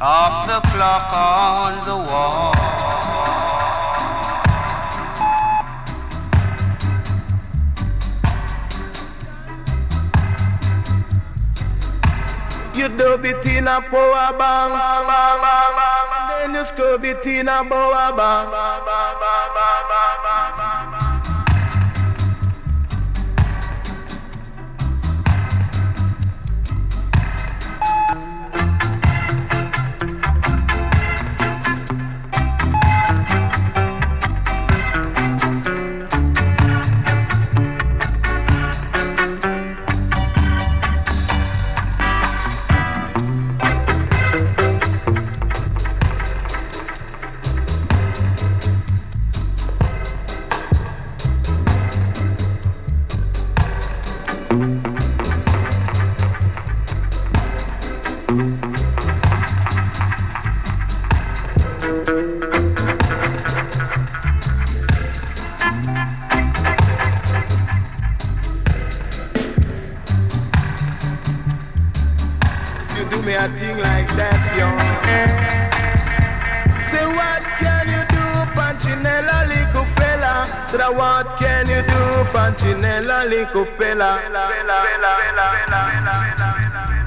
of the clock on the wall. You dub it in a power bang, then you scrub it in a power bang. You do me a thing like that, yo. Say what can you do, Punchinella, little fella? Say what can you do, Punchinella, little fella?